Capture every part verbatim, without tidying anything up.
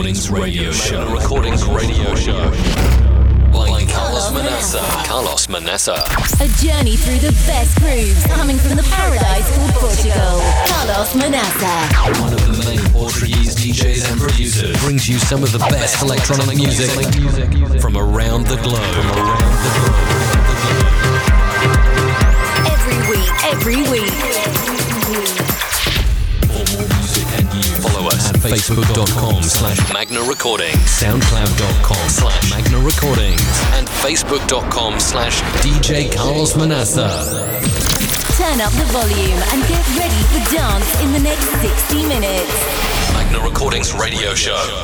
Recordings Radio Show. Magna Recordings Radio Show. By Carlos Manassa. Carlos Manassa. A journey through the best grooves coming from the paradise called Portugal. Carlos Manassa. One of the main Portuguese D Js and producers brings you some of the best electronic music from around the globe. From around the globe. Every week, every week. Follow us at facebook.com slash Magna Recordings, soundcloud.com slash Magna Recordings, and facebook.com slash DJ Carlos Manassa. Turn up the volume and get ready for dance in the next sixty minutes. Magna Recordings Radio Show.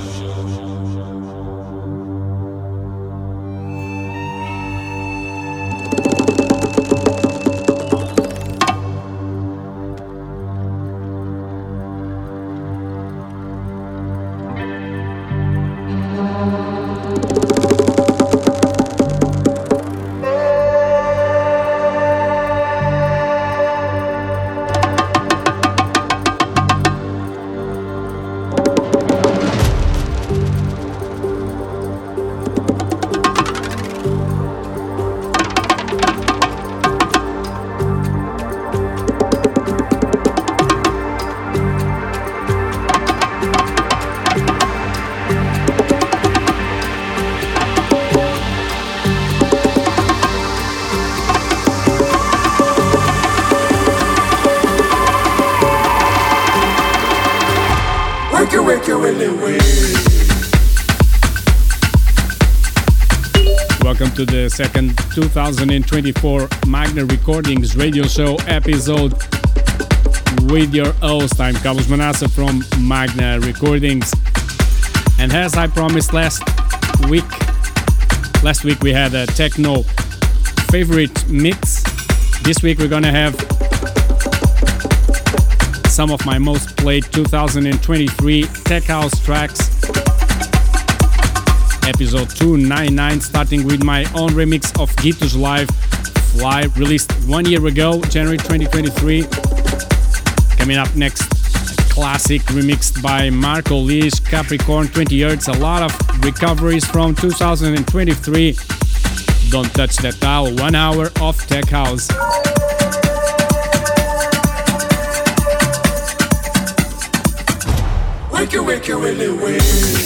Welcome to the second two thousand twenty-four Magna Recordings Radio Show episode with your host. I'm Carlos Manassa from Magna Recordings. And as I promised last week, last week we had a techno favorite mix. This week we're gonna have some of my most played two thousand twenty-three tech house tracks. Episode two ninety-nine, starting with my own remix of Gito's Live Fly, released one year ago, January twenty twenty-three. Coming up next, a classic remixed by Marco Lish, Capricorn twenty hertz, a lot of recoveries from two thousand twenty-three. Don't touch that dial, one hour of tech house. Wake you, wake you, willy, wake.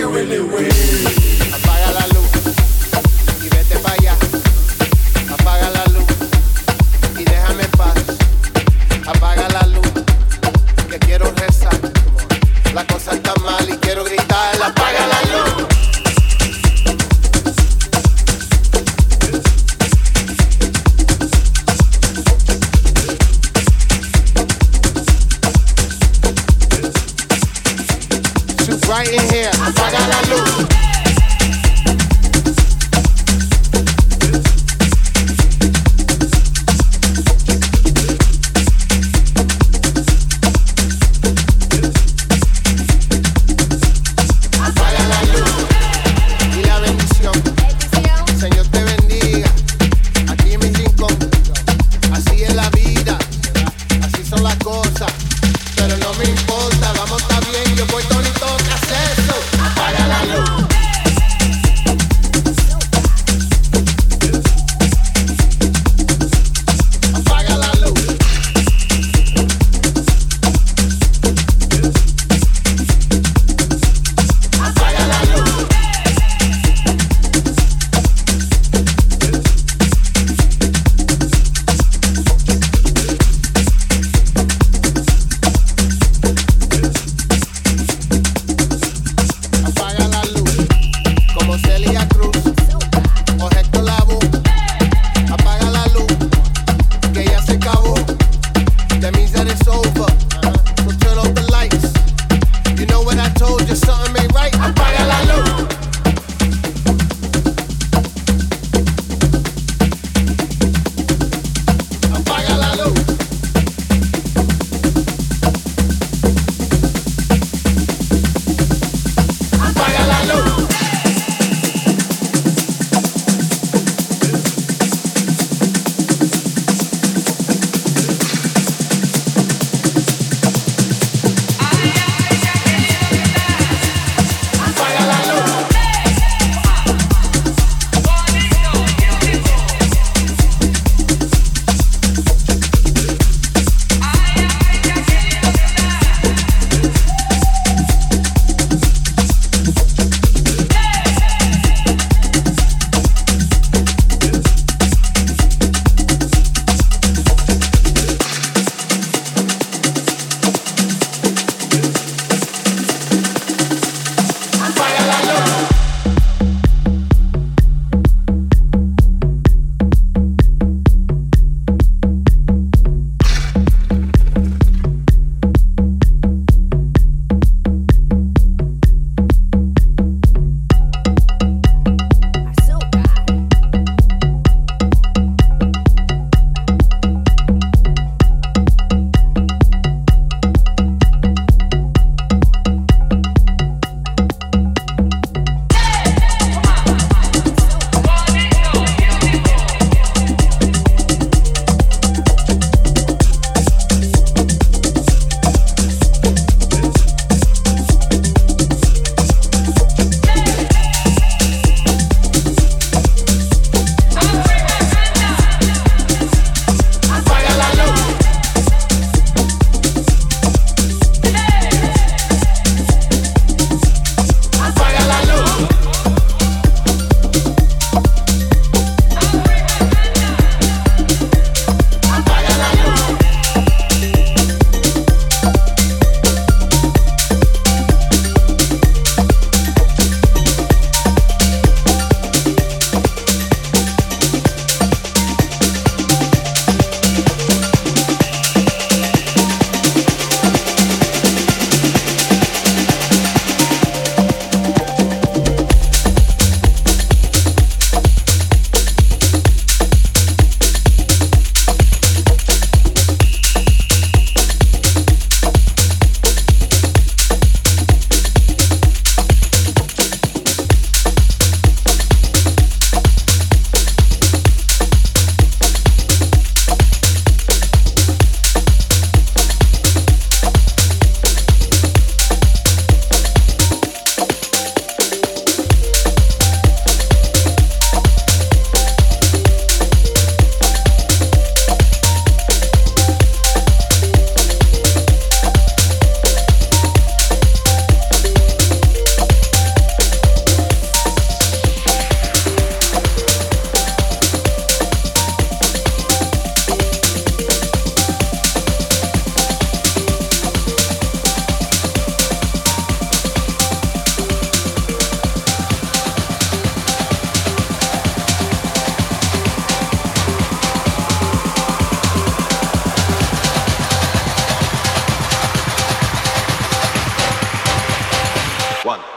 Willy Way. Apaga la luz y vete para allá. Apaga la luz y déjame en paz. Apaga la luz que quiero rezar. La cosa está mal y quiero gritar. Apaga la luz. Right in here, apaga la luz. Apaga la luz y la bendición. Señor te bendiga. Aquí en mi rincón, así es la vida, así son las cosas. Pero no me importa, vamos, está bien, yo voy todo. Apaga la luz. Apaga la luz. Apaga la luz.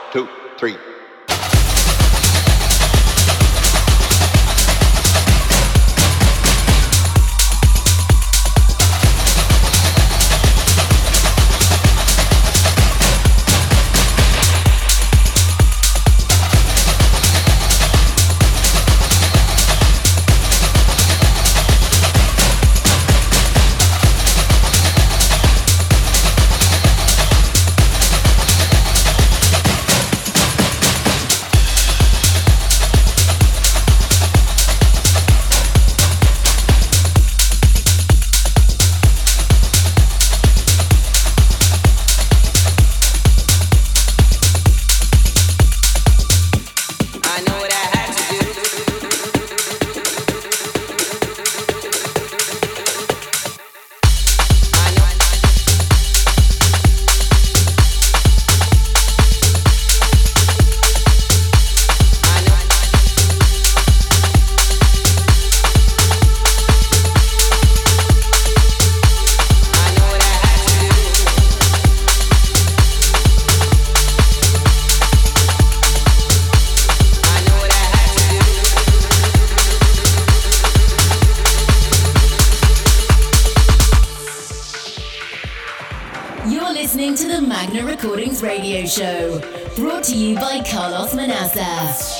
two, three. Radio show brought to you by Carlos Manassa.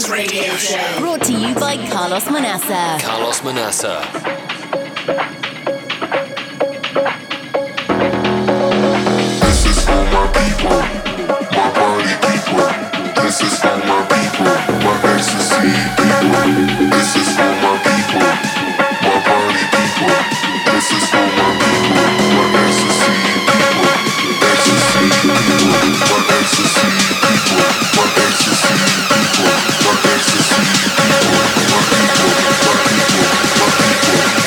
Dance Radio Show. Brought to you by Carlos Manassa. Carlos Manassa. This is for my people, my party people. This is for my people, my ecstasy people. This is for my people, my party people. This is for my people, my ecstasy people. Ecstasy people, my ecstasy people, my ecstasy people, my ecstasy people, my people, my people, my people.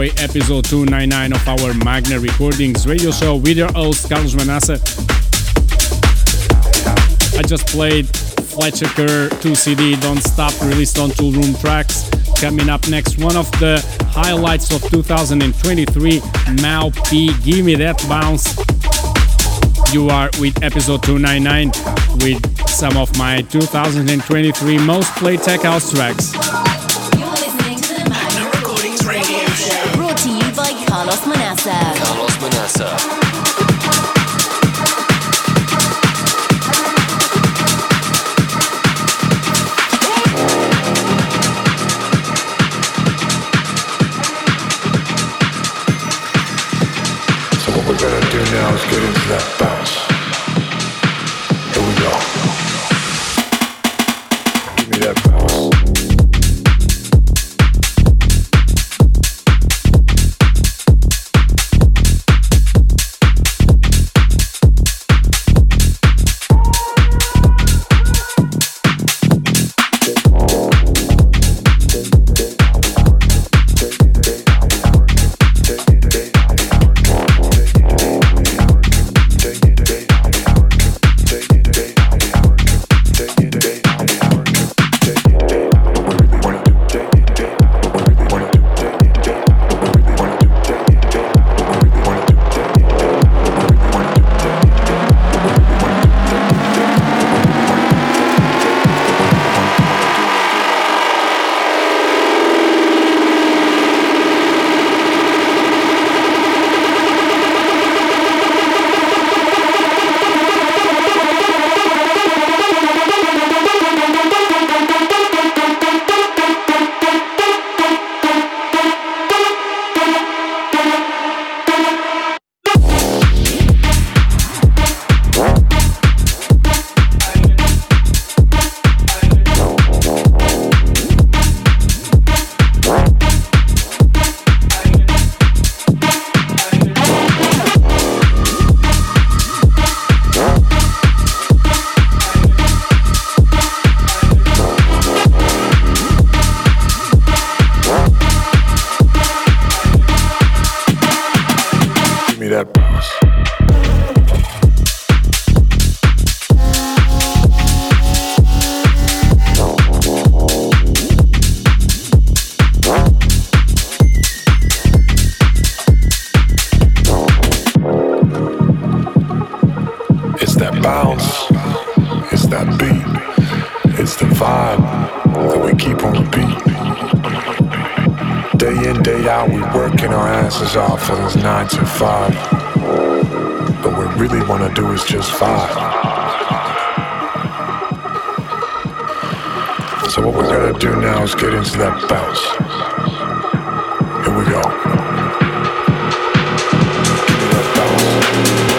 way episode two ninety-nine of our Magna Recordings radio show with your host Carlos Manasse. I just played Fletcher Kerr two C D Don't Stop, released on Toolroom Tracks. Coming up next, one of the highlights of two thousand twenty-three, Mau P, Give Me That Bounce. You are with episode two ninety-nine with some of my two thousand twenty-three most played tech house tracks. You're listening to the Magna Recordings Radio Show, brought to you by Carlos Manasse. Carlos Manasse. Now let's get into that bounce. Here we go. Give me that bounce. Off for those nine to five, but what we really want to do is just five. So what we're gonna do now is get into that bounce. Here we go. Give me that bounce.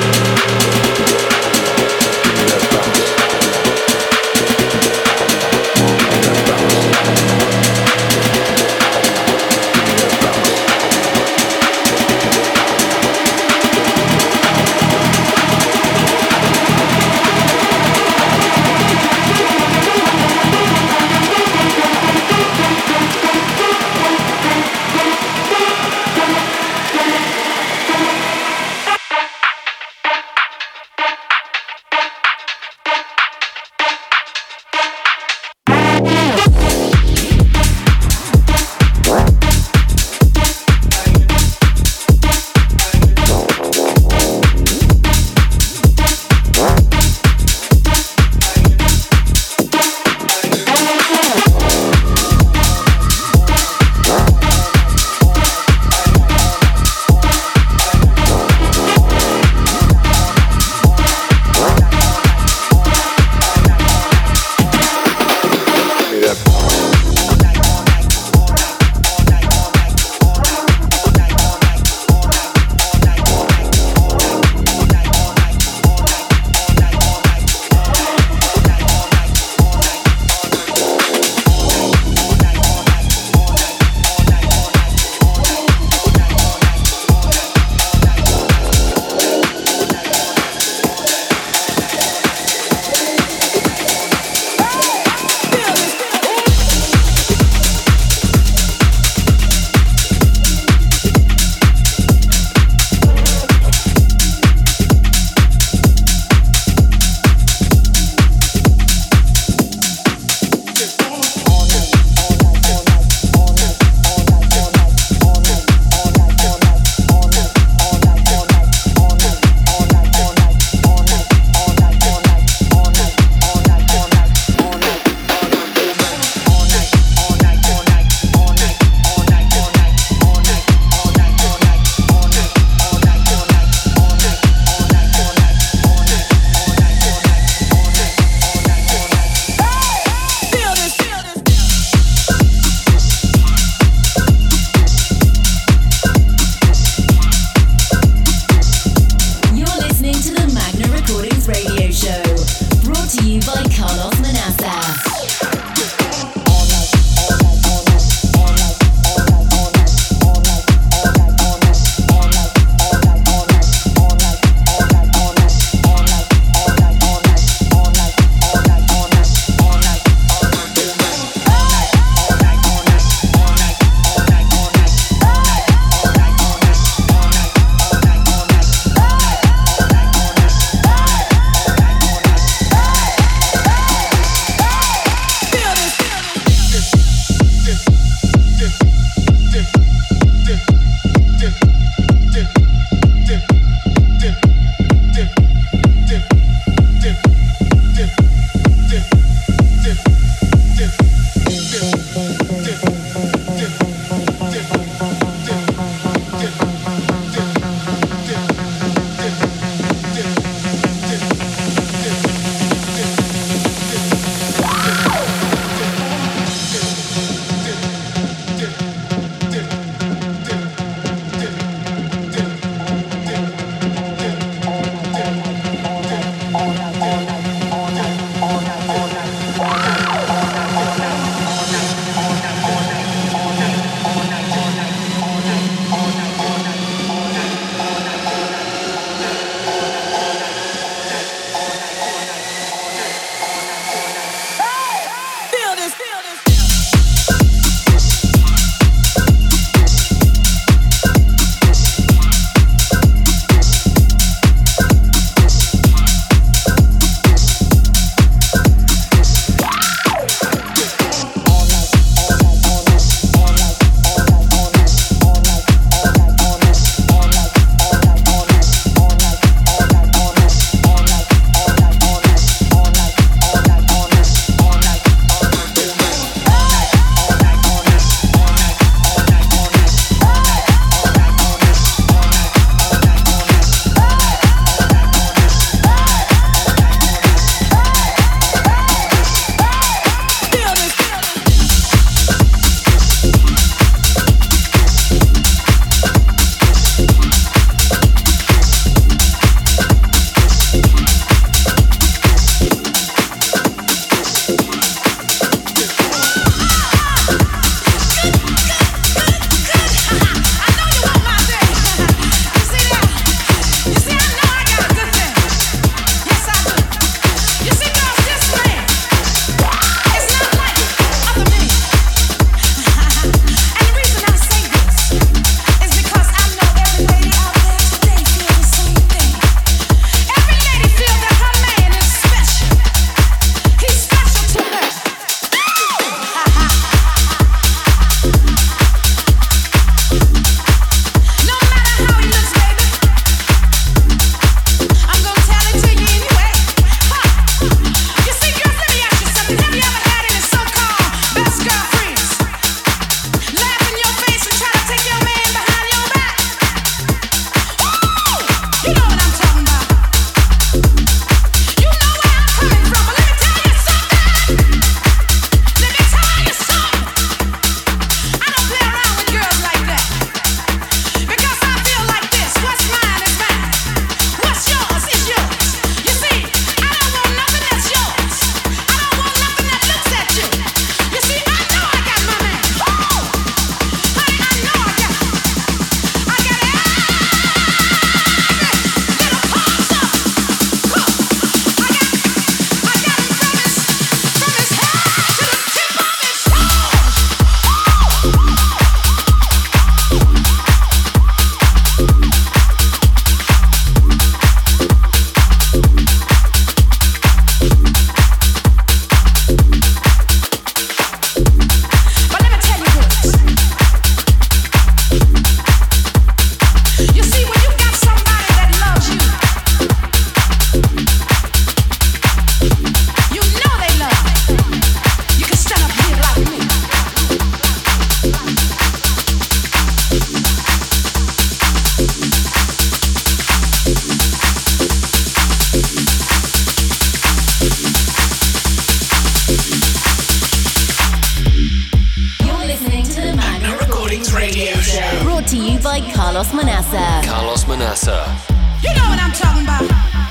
to you by Carlos Manassa. Carlos Manassa. You know what I'm talking about.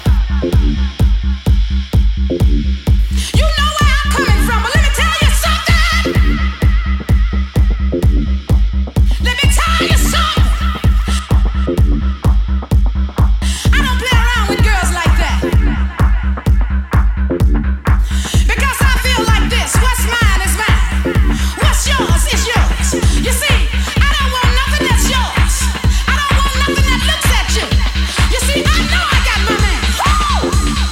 You know where I'm coming from, but let me tell you something. Let me tell you something. I don't play around with girls like that. Because I feel like this. What's mine is mine. What's yours is yours. You see, I don't want nothing that's yours. I don't want nothing that looks at you. You see, I know I got my man. Woo!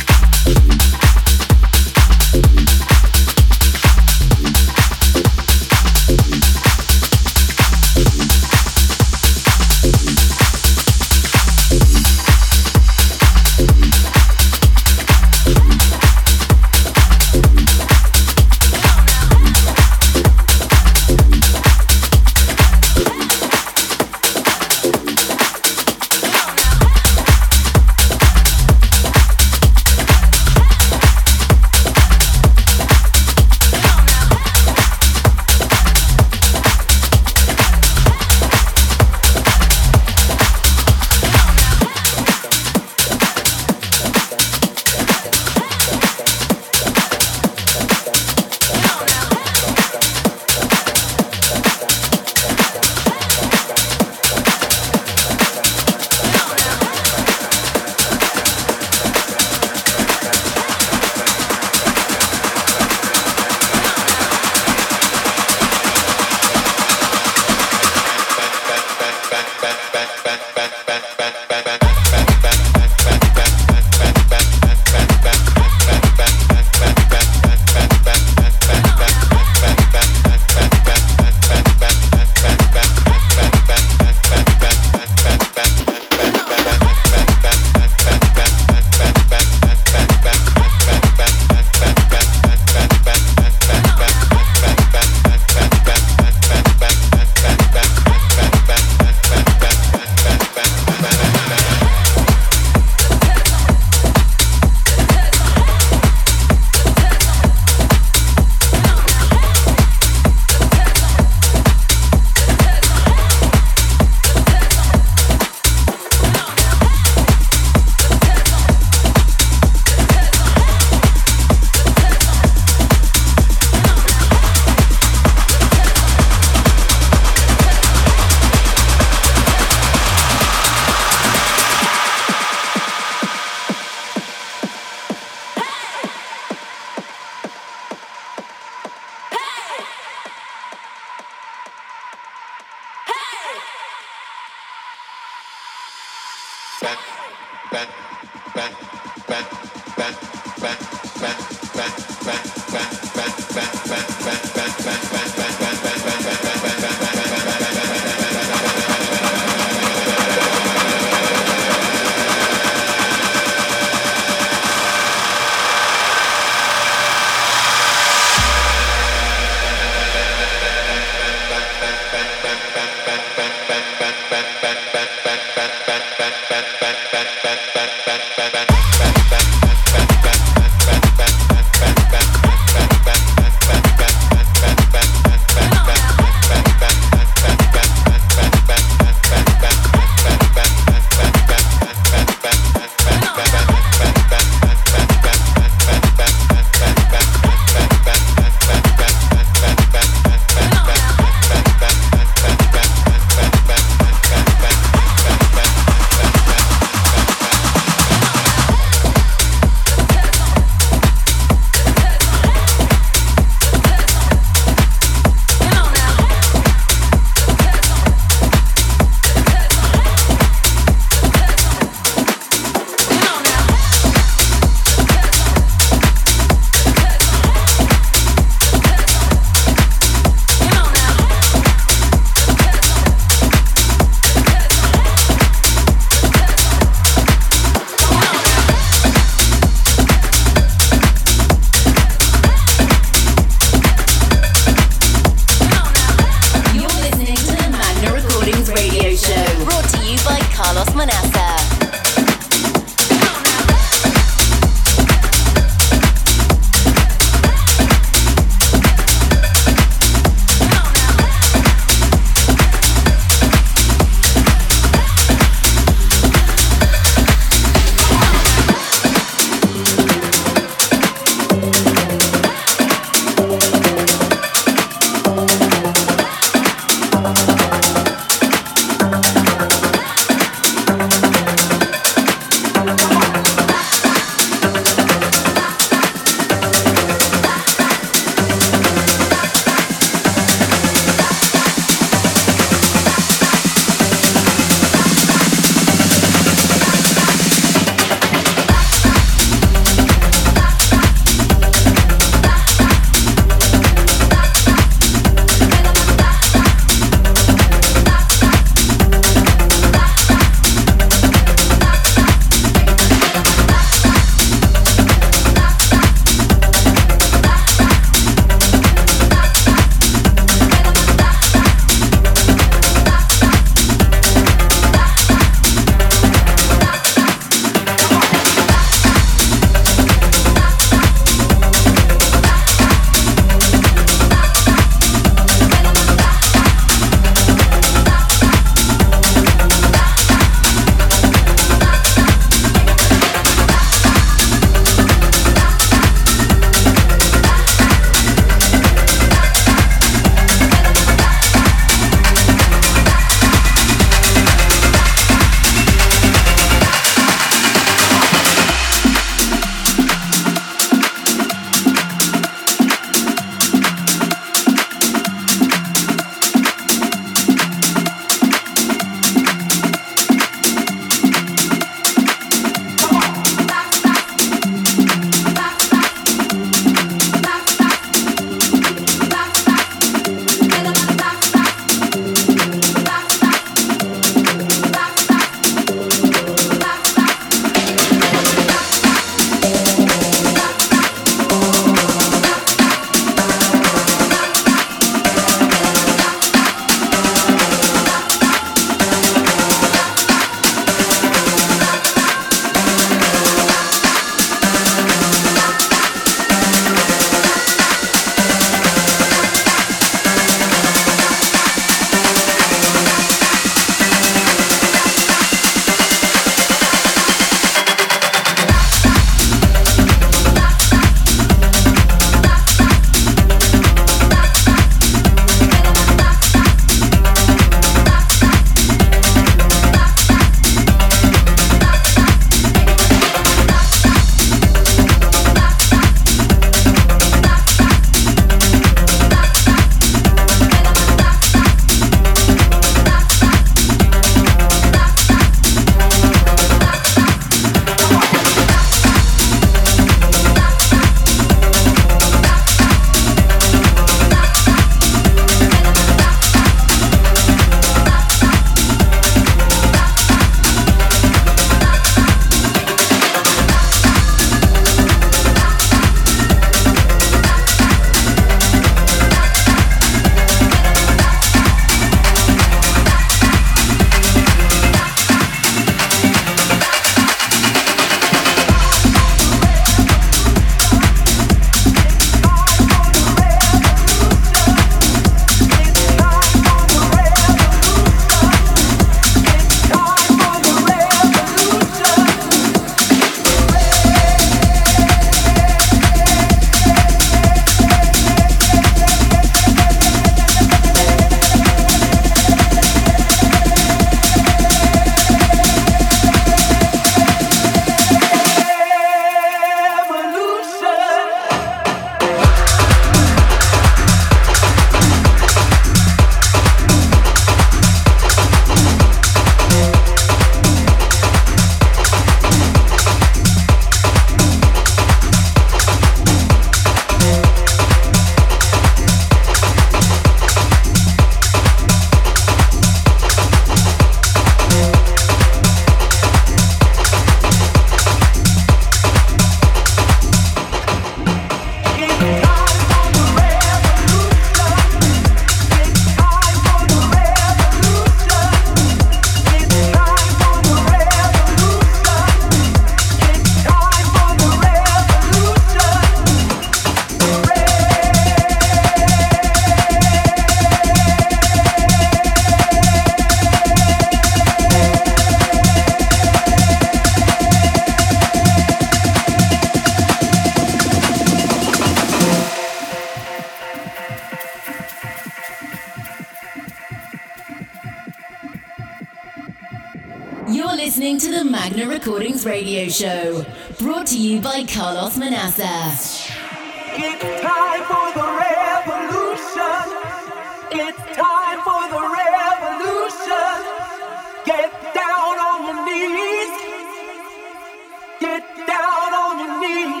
the Magna Recordings radio show, brought to you by Carlos Manassa. It's time for the revolution. It's time for the revolution. Get down on your knees. Get down on your knees.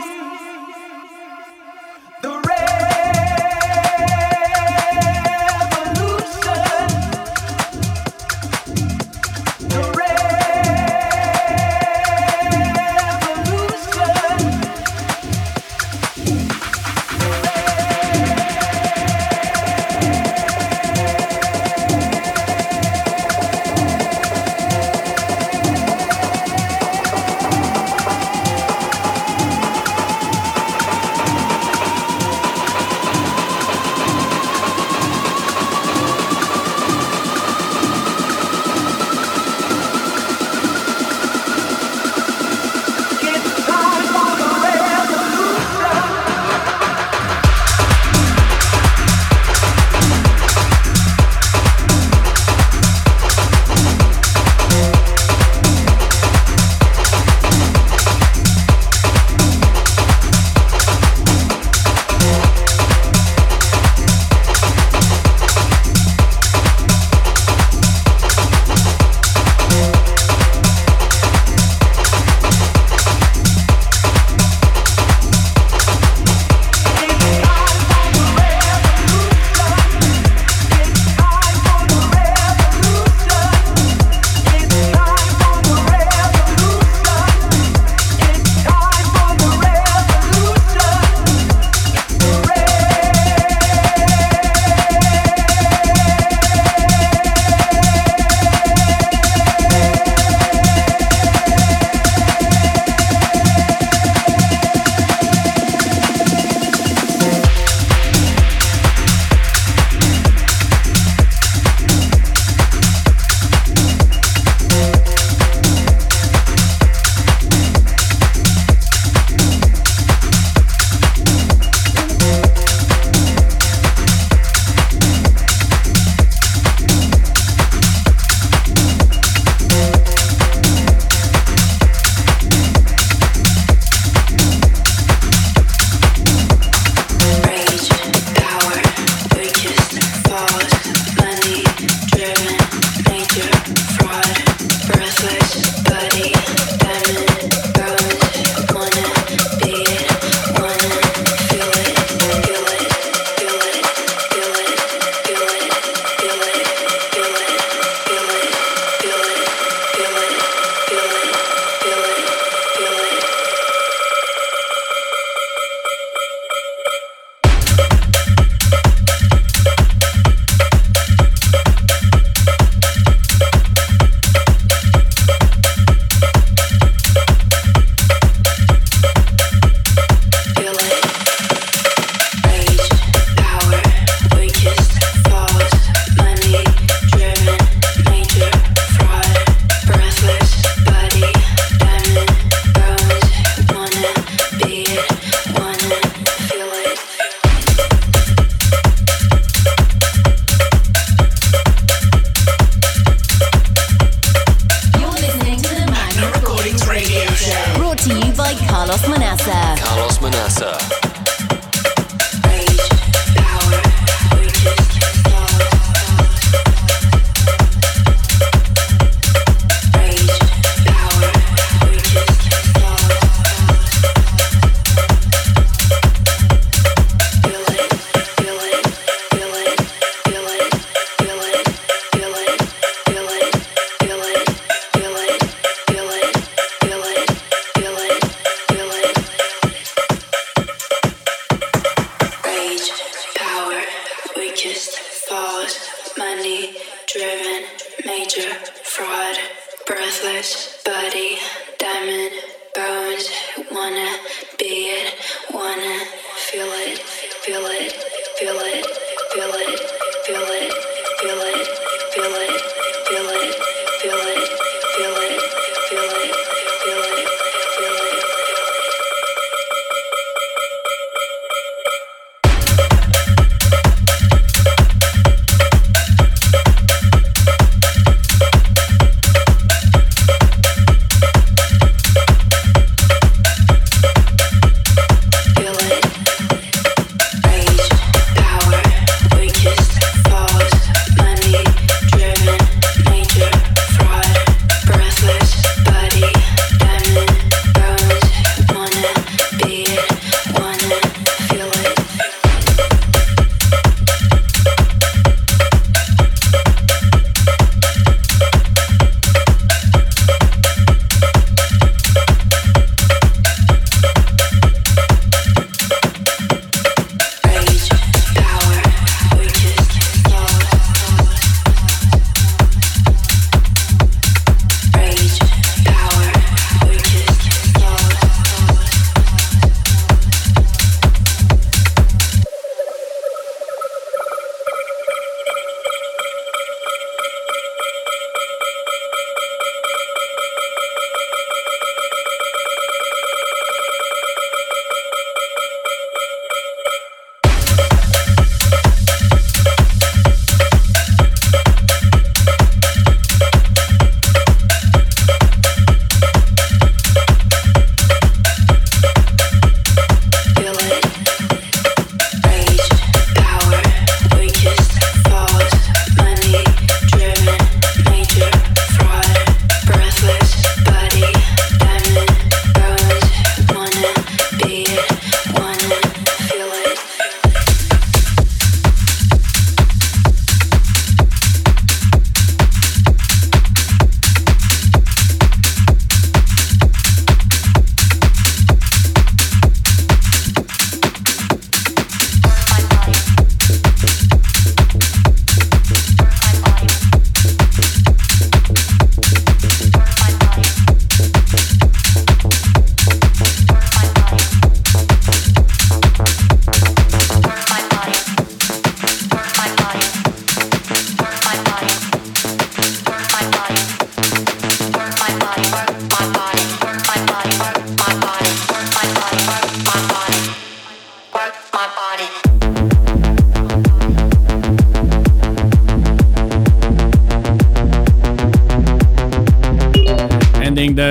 The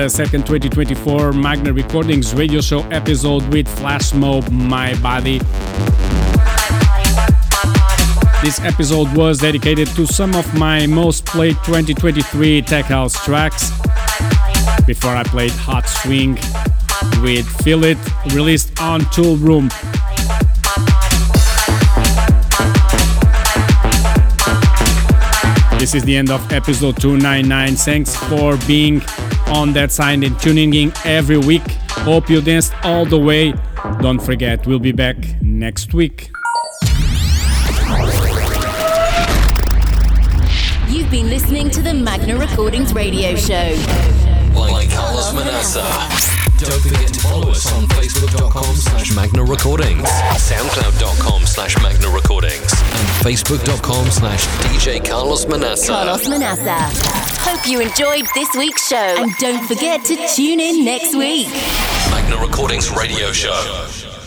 the second twenty twenty-four Magna Recordings radio show episode with Flash Mob, My Body. This episode was dedicated to some of my most played twenty twenty-three tech house tracks. Before I played Hot Swing with Feel It, released on Tool Room. This is the end of episode two ninety-nine. Thanks for being on that side and tuning in every week. Hope you danced all the way. Don't forget, we'll be back next week. You've been listening to the Magna Recordings radio show. Like Carlos Manassa. Don't forget to follow us on Facebook.com slash Magna Recordings, SoundCloud.com slash Magna Recordings, and Facebook.com slash DJ Carlos Manassa. Carlos Manassa. Hope you enjoyed this week's show. And don't forget to tune in next week. Magna Recordings Radio Show.